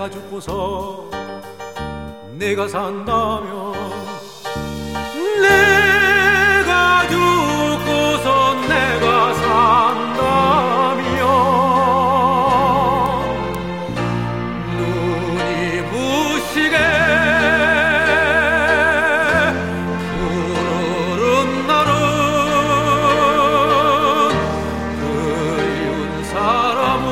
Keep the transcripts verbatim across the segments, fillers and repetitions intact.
내가 죽고서 내가 산다면, 내가 죽고서 내가 산다면 눈이 부시게 푸르른 날은 그리운 사람을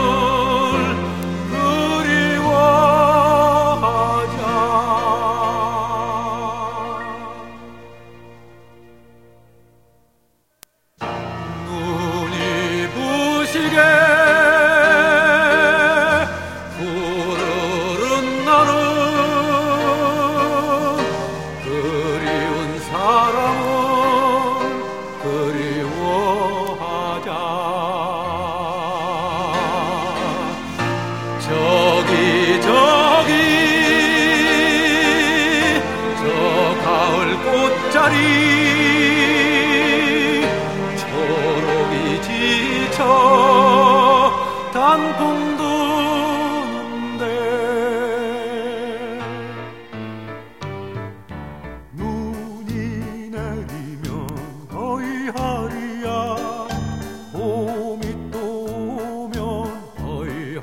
푸르른 날은 그리운 사람을 그리워하자. 저기 저기 저 가을 꽃자리 초록이 지쳐 단풍 도는데 눈이 내리면 허이하리야, 봄이 또 오면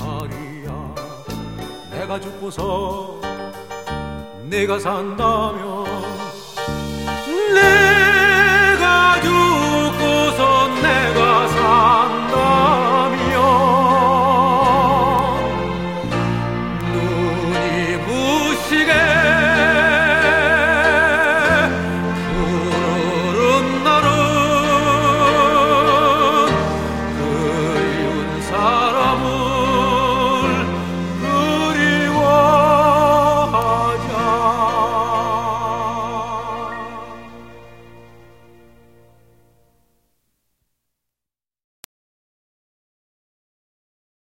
허이하리야. 내가 죽고서 내가 산다면